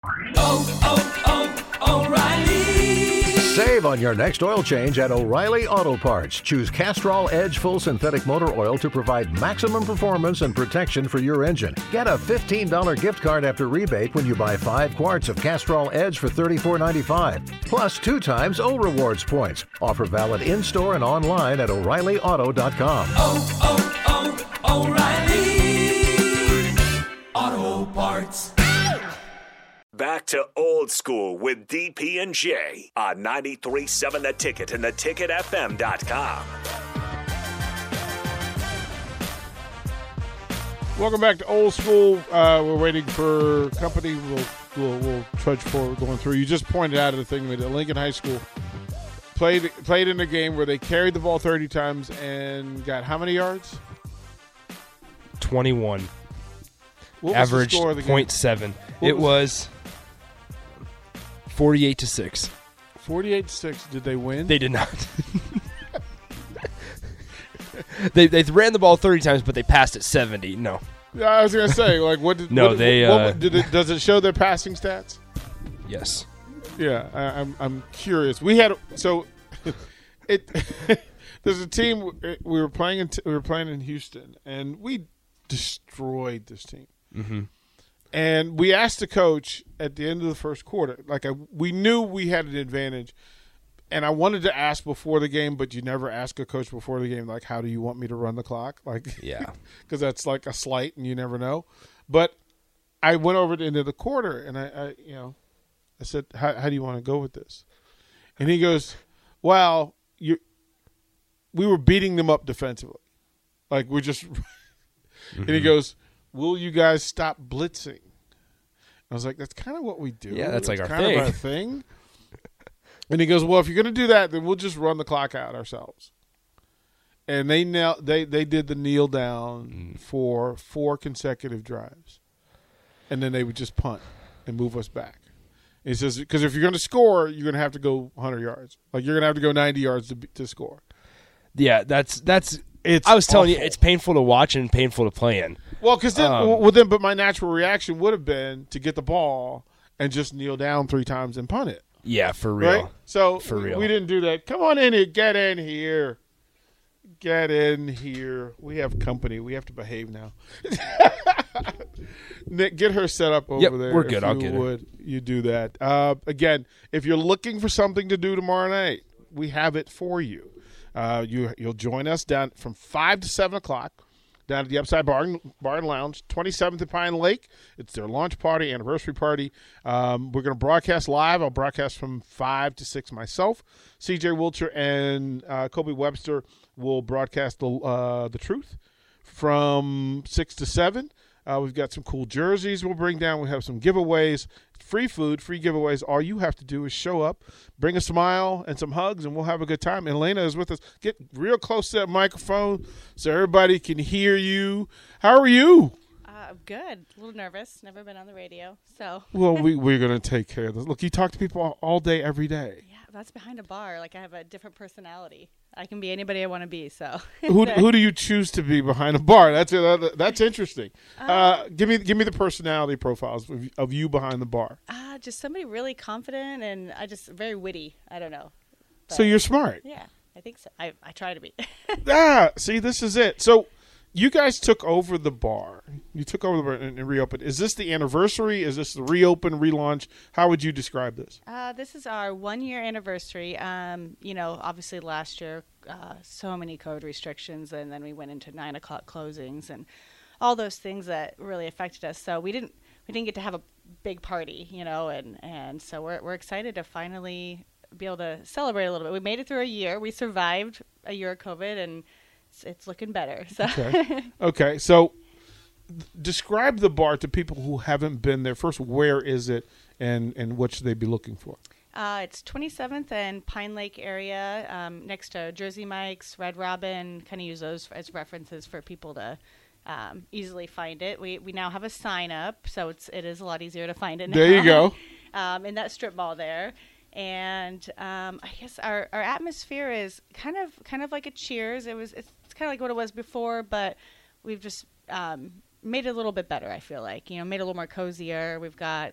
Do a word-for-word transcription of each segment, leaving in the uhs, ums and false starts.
oh, oh, oh, O'Reilly! Save on your next oil change at O'Reilly Auto Parts. Choose Castrol Edge Full Synthetic Motor Oil to provide maximum performance and protection for your engine. Get a fifteen dollars gift card after rebate when you buy five quarts of Castrol Edge for thirty-four ninety-five. Plus two times O Rewards points. Offer valid in-store and online at O'Reilly Auto dot com. Oh, oh, oh, O'Reilly Auto Parts. Back to old school with D P and J on ninety-three point seven The Ticket and the ticket f m dot com. Welcome back to old school. Uh, we're waiting for company. We'll, we'll we'll trudge forward going through. You just pointed out the thing that Lincoln High School played played in a game where they carried the ball thirty times and got how many yards? twenty-one. What was the Averaged score of the game? point seven. What It was- was forty-eight to six. forty-eight to six. Did they win? They did not. they they ran the ball thirty times, but they passed it seventy. No. Yeah, I was gonna say, like, what did No, what, they, what, uh, what- did it, does it show their passing stats? Yes. Yeah, I, I'm I'm curious. We had so it. There's a team we were playing in. We were playing in Houston, and we destroyed this team. Mm-hmm. And we asked the coach at the end of the first quarter, like I, we knew we had an advantage, and I wanted to ask before the game, but you never ask a coach before the game, like, how do you want me to run the clock? Like, Yeah. because that's like a slight, and you never know. But I went over to the end of the quarter, and I, I you know, I said, how, how do you want to go with this? And he goes, well, you, we were beating them up defensively. Like, we're just – and he goes, will you guys stop blitzing? I was like, that's kind of what we do. Yeah, that's like our kind thing. of our thing. And he goes, well, if you're going to do that, then we'll just run the clock out ourselves. And they knelt, they they did the kneel down Mm. for four consecutive drives. And then they would just punt and move us back. And he says, because if you're going to score, you're going to have to go one hundred yards. Like, you're going to have to go ninety yards to be- to score. Yeah, that's that's. It's I was telling you, awful. it's painful to watch and painful to play in. Well, because then, Um, well, then, but my natural reaction would have been to get the ball and just kneel down three times and punt it. Yeah, for real. Right? So For we- real. we didn't do that. Come on in here. Get in here. Get in here. We have company. We have to behave now. Nick, get her set up over Yep, there. we're if good. I'll you get her. would. You do that. Uh, again, if you're looking for something to do tomorrow night, we have it for you. Uh, you you'll join us down from five to seven o'clock down at the Upside Bar and, Bar and Lounge, twenty-seventh at Pine Lake. It's their launch party, anniversary party. Um, we're going to broadcast live. I'll broadcast from five to six myself. C J Wilcher and uh, Kobe Webster will broadcast the uh, the truth from six to seven. Uh, we've got some cool jerseys we'll bring down. We have some giveaways, free food, free giveaways. All you have to do is show up, bring a smile and some hugs, and we'll have a good time. And Elena is with us. Get real close to that microphone so everybody can hear you. How are you? Uh, good. A little nervous. Never been on the radio, so. Well, we, we're going to take care of this. Look, you talk to people all, all day, every day. Yeah, that's behind a bar. Like, I have a different personality. I can be anybody I want to be, so. Who who do you choose to be behind a bar? That's uh, that's interesting. Uh, give me give me the personality profiles of, of you behind the bar. Uh, just somebody really confident and I just very witty. I don't know. So But, you're smart. Yeah, I think so. I, I try to be. Ah, see, this is it. So you guys took over the bar. You took over the bar and, and reopened. Is this the anniversary? Is this the reopen, relaunch? How would you describe this? Uh, this is our one-year anniversary. Um, you know, obviously last year, uh, so many code restrictions, and then we went into nine o'clock closings and all those things that really affected us. So we didn't we didn't get to have a big party, you know, and, and so we're we're excited to finally be able to celebrate a little bit. We made it through a year. We survived a year of COVID, and it's, it's looking better. So. Okay. Okay. So th- describe the bar to people who haven't been there. First, where is it, and, and what should they be looking for? Uh, it's twenty-seventh and Pine Lake area, um, next to Jersey Mike's, Red Robin. Kind of use those as references for people to um, easily find it. We we now have a sign up, so it's it is a lot easier to find it now. There you go. um, in that strip mall there. And um, I guess our, our atmosphere is kind of kind of like a Cheers. It was it's, it's kind of like what it was before, but we've just um, made it a little bit better. I feel like you know made it a little more cozier. We've got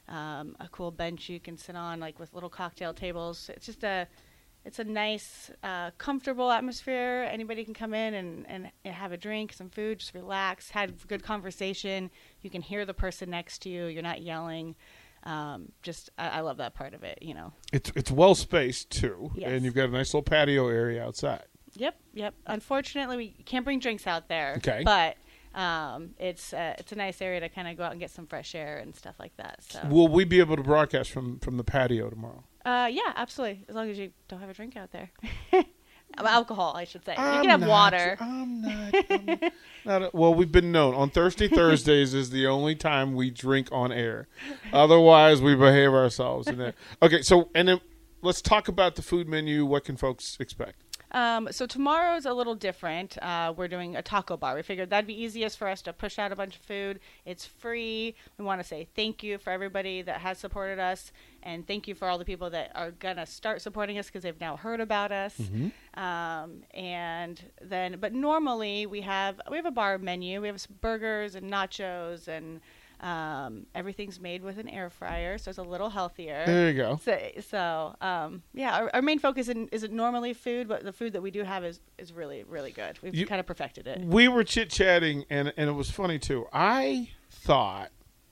um, a cool bench you can sit on, like with little cocktail tables. It's just a, it's a nice, uh, comfortable atmosphere. Anybody can come in and, and have a drink, some food, just relax, have good conversation. You can hear the person next to you. You're not yelling. Um, just, I, I love that part of it, you know. It's it's well spaced too, Yes. and you've got a nice little patio area outside. Yep, yep. Unfortunately, we can't bring drinks out there. Okay. But um, it's uh, it's a nice area to kind of go out and get some fresh air and stuff like that. So. Will we be able to broadcast from, from the patio tomorrow? Uh, yeah, absolutely. As long as you don't have a drink out there. Alcohol, I should say. you I'm can have not- water. I'm not. I'm not a- well, we've been known on Thursday Thursdays is the only time we drink on air. Otherwise, we behave ourselves. In there. Okay, so and then let's talk about the food menu. What can folks expect? Um, so tomorrow's a little different. Uh, we're doing a taco bar. We figured that'd be easiest for us to push out a bunch of food. It's free. We want to say thank you for everybody that has supported us, and thank you for all the people that are gonna start supporting us because they've now heard about us. Um, and then, but normally we have we have a bar menu. We have s- burgers and nachos and. Um, everything's made with an air fryer, so it's a little healthier. There you go. So, so um, yeah, our, our main focus isn't, isn't normally food, but the food that we do have is, is really, really good. We've You- kind of perfected it. We were chit chatting, and and it was funny too. I thought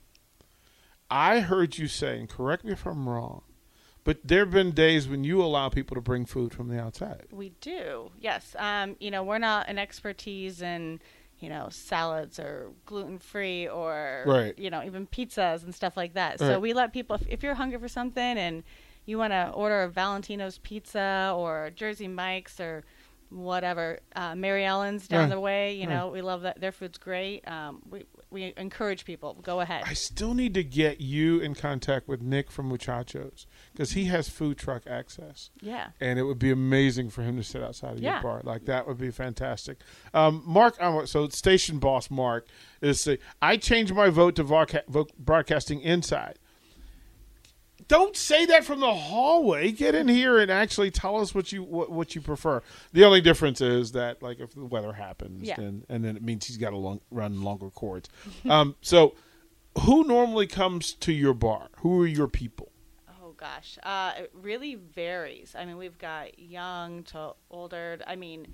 I heard you saying, correct me if I'm wrong, but there have been days when you allow people to bring food from the outside. We do, yes. Um, you know, we're not an expertise in, you know, salads or gluten-free or, Right. you know, even pizzas and stuff like that. So Right. we let people, if, if you're hungry for something and you want to order a Valentino's pizza or Jersey Mike's or whatever, uh, Mary Ellen's down Yeah. the way, you Yeah. know, we love that. Their food's great. Um, we, we encourage people, go ahead. I still need to get you in contact with Nick from Muchachos because he has food truck access. Yeah. And it would be amazing for him to sit outside of Yeah. your bar. Like, that would be fantastic. Um, Mark, um, so station boss Mark is saying, I changed my vote to vodca- vo- broadcasting inside. Don't say that from the hallway. Get in here and actually tell us what you what, what you prefer. The only difference is that, like, if the weather happens, Yeah. then and then it means he's got to long, run longer cords. um, so, who normally comes to your bar? Who are your people? Oh gosh, uh, it really varies. I mean, we've got young to older. I mean,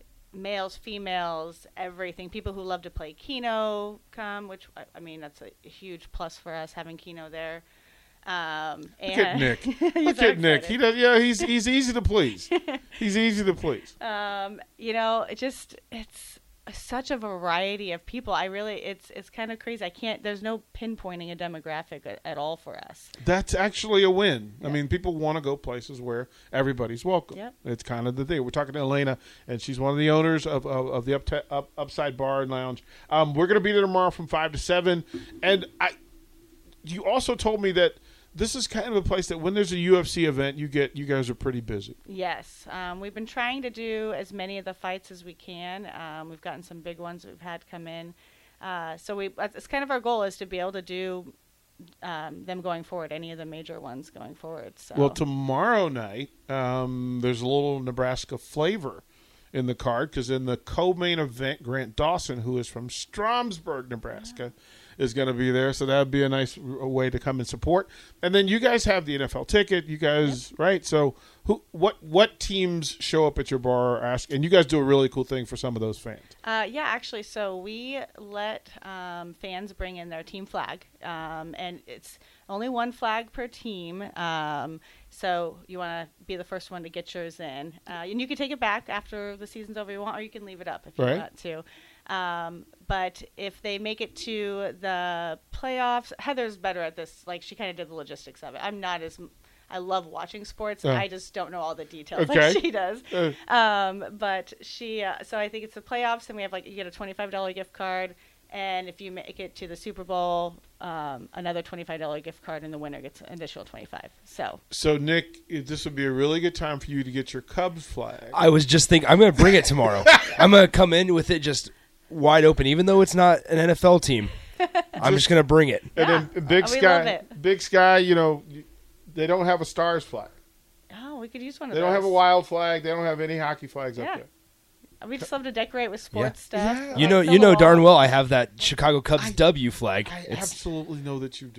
males, females, everything. People who love to play Keno come, which I, I mean, that's a, a huge plus for us having Keno there. Um, and Look at Nick. He's Look so at Nick. excited. He does. Yeah, he's he's easy to please. He's easy to please. Um, you know, it just it's such a variety of people. I really, it's it's kind of crazy. I can't. There's no pinpointing a demographic at, at all for us. That's actually a win. I Yeah. mean, people want to go places where everybody's welcome. Yep. It's kind of the thing. We're talking to Elena, and she's one of the owners of, of, of the up, up, Upside Bar and Lounge. Um, we're going to be there tomorrow from five to seven. And I, you also told me that this is kind of a place that when there's a U F C event, you get you guys are pretty busy. Yes, um, we've been trying to do as many of the fights as we can. Um, we've gotten some big ones we've had come in. Uh, so we, it's kind of our goal is to be able to do um, them going forward, any of the major ones going forward. So. Well, tomorrow night, um, there's a little Nebraska flavor in the card because in the co-main event, Grant Dawson, who is from Stromsburg, Nebraska, is going to be there. So that would be a nice r- way to come and support. And then you guys have the N F L ticket. You guys, right? So who, what, what teams show up at your bar? Ask, and you guys do a really cool thing for some of those fans. Uh, yeah, actually, so we let um, fans bring in their team flag, um, and it's only one flag per team. Um, so you want to be the first one to get yours in, uh, and you can take it back after the season's over. You want, or you can leave it up if you Right. want to. Um, but if they make it to the playoffs, Heather's better at this. Like, she kind of did the logistics of it. I'm not as I love watching sports. Uh. I just don't know all the details Okay. like she does. Uh. Um, but she, uh, so I think it's the playoffs, and we have like you get a twenty-five dollars gift card, and if you make it to the Super Bowl, um, another twenty-five dollars gift card, and the winner gets an additional twenty-five. So So, Nick, this would be a really good time for you to get your Cubs flag. I was just thinking, I'm going to bring it tomorrow. I'm going to come in with it just wide open, even though it's not an N F L team. I'm just going to bring it. And Yeah. then Big Uh, we Sky, love it. Big Sky, you know, they don't have a Stars flag. oh, we could use one of They those. don't have a Wild flag. They don't have any hockey flags Yeah. up there. We just love to decorate with sports Yeah. stuff. Yeah. You know, Fill you the know darn wall. well I have that Chicago Cubs W flag. I It's, absolutely know that you do.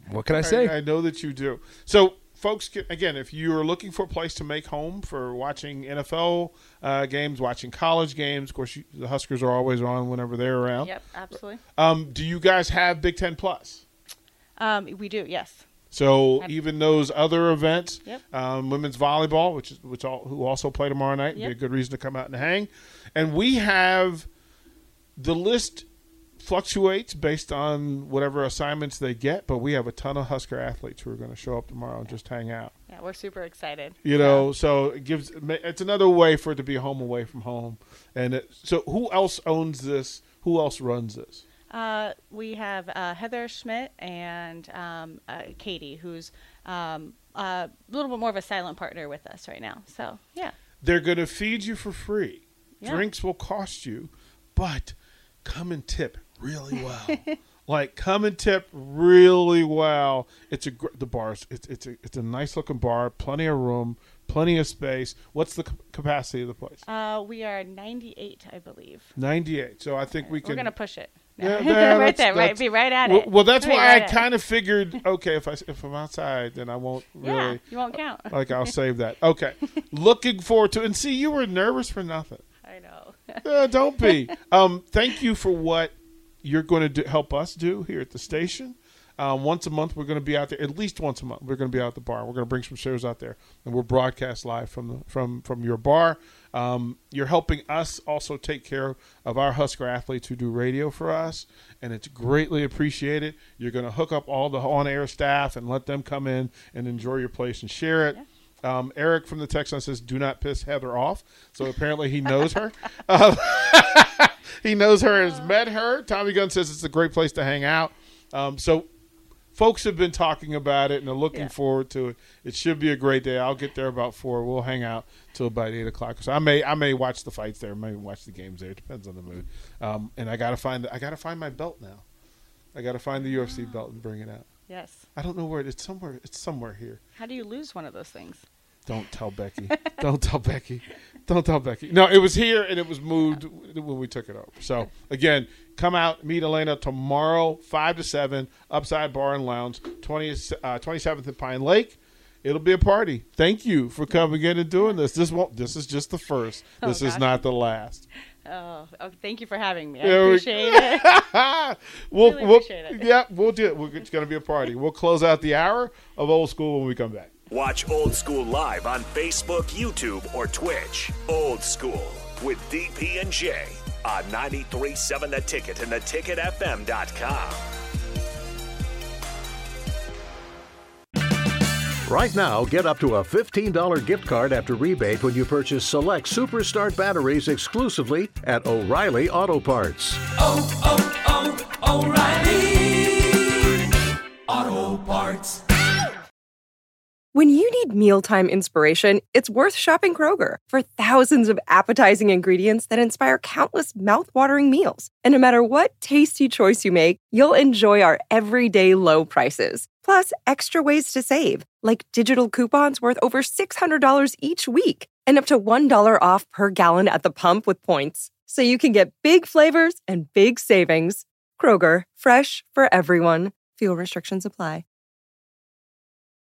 What can I say? I, I know that you do. So, folks, can, again, if you are looking for a place to make home for watching N F L uh, games, watching college games, of course, you, the Huskers are always on whenever they're around. Yep, absolutely. Um, do you guys have Big Ten Plus? Um, we do, yes. So even those other events, Yep. um, women's volleyball, which is which all, who also play tomorrow night, Yep. be a good reason to come out and hang. And we have the list fluctuates based on whatever assignments they get, but we have a ton of Husker athletes who are going to show up tomorrow and just hang out. Yeah, we're super excited. You know, so it gives it's another way for it to be home away from home. And it, so, who else owns this? Who else runs this? Uh, we have uh, Heather Schmidt and um, uh, Katie, who's um, uh, a little bit more of a silent partner with us right now. So, yeah. They're going to feed you for free. Yeah. Drinks will cost you, but come and tip really well. Like, come and tip really well. It's a gr- the bars. It's it's a it's a nice looking bar. Plenty of room. Plenty of space. What's the c- capacity of the place? Uh, we are ninety-eight, I believe. ninety-eight. So I think we can. We're going to push it. Yeah, right yeah, there, that's- right, be right at well, it. well, that's Be why right I at it. kind of figured. Okay, if I if I'm outside, then I won't really. Yeah, you won't count. Like, I'll save that. Okay, looking forward to it. And see, you were nervous for nothing. I know. Uh, don't be. Um, thank you for what you're going to do, help us do here at the station. Um, once a month, we're going to be out there. At least once a month, we're going to be out at the bar. We're going to bring some shows out there, and we'll broadcast live from the from from your bar. Um, you're helping us also take care of our Husker athletes who do radio for us, and it's greatly appreciated. You're going to hook up all the on-air staff and let them come in and enjoy your place and share it. Yeah. Um, Eric from the text line says, "Do not piss Heather off." So apparently he knows her. um, he knows her and has met her. Tommy Gunn says it's a great place to hang out. Um, so folks have been talking about it and are looking Yeah. forward to it. It should be a great day. I'll get there about four. We'll hang out till about eight o'clock. So I may I may watch the fights there. Maybe watch the games there. It depends on the mood. Um, and I gotta find I gotta find my belt now. I gotta find the U F C belt and bring it out. Yes. I don't know where it is. It's somewhere. It's somewhere here. How do you lose one of those things? Don't tell Becky. Don't tell Becky. Don't tell Becky. No, it was here and it was moved when we took it over. So, again, come out, meet Elena tomorrow, five to seven, Upside Bar and Lounge, twentieth, uh, twenty-seventh at Pine Lake. It'll be a party. Thank you for coming in and doing this. This won't. This is just the first. This Oh, is gosh. not the last. Oh, oh, thank you for having me. I There we- appreciate it. we'll, Really we'll, appreciate it. Yeah, we'll do it. We're, it's going to be a party. We'll close out the hour of Old School when we come back. Watch Old School live on Facebook, YouTube, or Twitch. Old School with D P and J on ninety-three point seven The Ticket and the ticket f m dot com. Right now, get up to a fifteen dollars gift card after rebate when you purchase select Superstart batteries exclusively at O'Reilly Auto Parts. oh, oh, oh, O'Reilly Auto Parts. When you need mealtime inspiration, it's worth shopping Kroger for thousands of appetizing ingredients that inspire countless mouthwatering meals. And no matter what tasty choice you make, you'll enjoy our everyday low prices. Plus, extra ways to save, like digital coupons worth over six hundred dollars each week and up to one dollar off per gallon at the pump with points. So you can get big flavors and big savings. Kroger, fresh for everyone. Fuel restrictions apply.